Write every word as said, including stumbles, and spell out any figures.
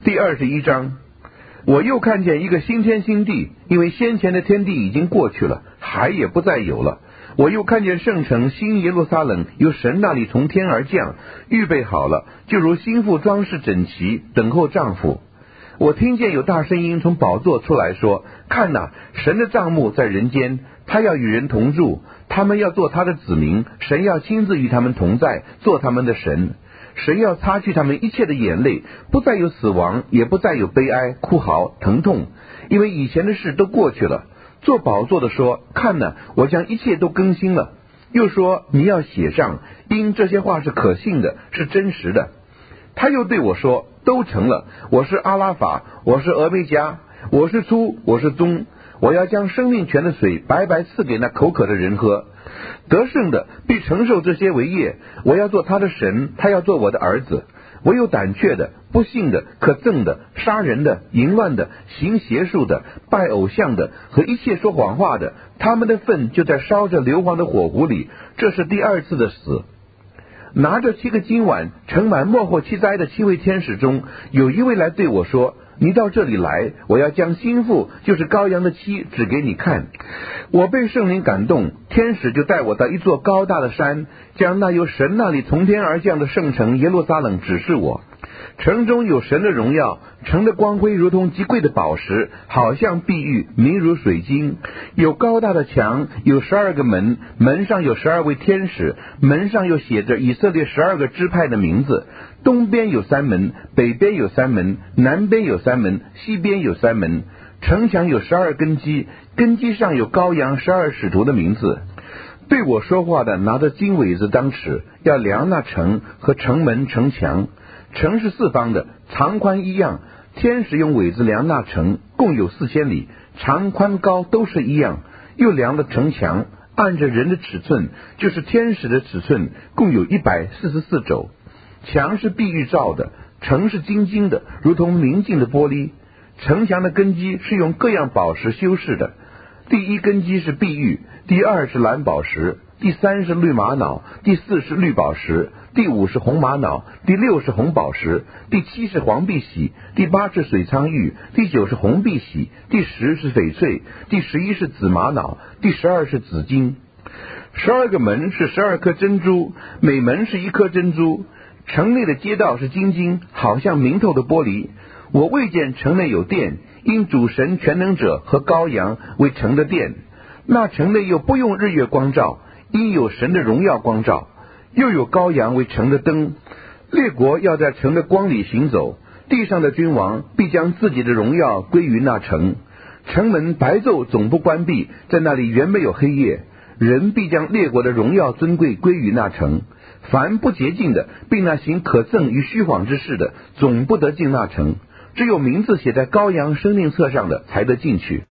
第二十一章，我又看见一个新天新地，因为先前的天地已经过去了，海也不再有了。我又看见圣城新耶路撒冷由神那里从天而降，预备好了，就如新妇装饰整齐，等候丈夫。我听见有大声音从宝座出来说，看哪，神的帐幕在人间，他要与人同住，他们要做他的子民，神要亲自与他们同在，做他们的神。神要擦去他们一切的眼泪，不再有死亡，也不再有悲哀、哭嚎、疼痛，因为以前的事都过去了。做宝座的说，看哪，我将一切都更新了。又说，你要写上，因这些话是可信的，是真实的。他又对我说，都成了，我是阿拉法，我是俄梅加，我是初，我是终，我要将生命泉的水白白赐给那口渴的人喝。得胜的必承受这些为业，我要做他的神，他要做我的儿子。唯有胆怯的、不信的、可憎的、杀人的、淫乱的、行邪术的、拜偶像的和一切说谎话的，他们的份就在烧着硫磺的火湖里，这是第二次的死。拿着七个金碗盛满末后七灾的七位天使中，有一位来对我说，你到这里来，我要将新妇，就是羔羊的妻，指给你看。我被圣灵感动，天使就带我到一座高大的山，将那由神那里从天而降的圣城耶路撒冷指示我。城中有神的荣耀，城的光辉如同极贵的宝石，好像碧玉，明如水晶。有高大的墙，有十二个门，门上有十二位天使，门上又写着以色列十二个支派的名字。东边有三门，北边有三门，南边有三门，西边有三门。城墙有十二根基，根基上有羔羊十二使徒的名字。对我说话的拿着金苇子当尺，要量那城和城门城墙。城是四方的，长宽一样。天使用苇子量那城，共有四千里，长宽高都是一样。又量了城墙，按着人的尺寸，就是天使的尺寸，共有一百四十四肘。墙是碧玉造的，城是金金的，如同明镜的玻璃。城墙的根基是用各样宝石修饰的，第一根基是碧玉，第二是蓝宝石，第三是绿玛瑙，第四是绿宝石，第五是红玛瑙，第六是红宝石，第七是黄碧玺，第八是水苍玉，第九是红碧玺，第十是翡翠，第十一是紫玛瑙，第十二是紫金。十二个门是十二颗珍珠，每门是一颗珍珠。城内的街道是金金，好像明透的玻璃。我未见城内有殿，因主神全能者和羔羊为城的殿。那城内又不用日月光照，因有神的荣耀光照，又有羔羊为城的灯。列国要在城的光里行走，地上的君王必将自己的荣耀归于那城。城门白昼总不关闭，在那里原没有黑夜。人必将列国的荣耀尊贵归于那城。凡不洁净的，并那行可憎与虚谎之事的，总不得进那城。只有名字写在羔羊生命册上的，才得进去。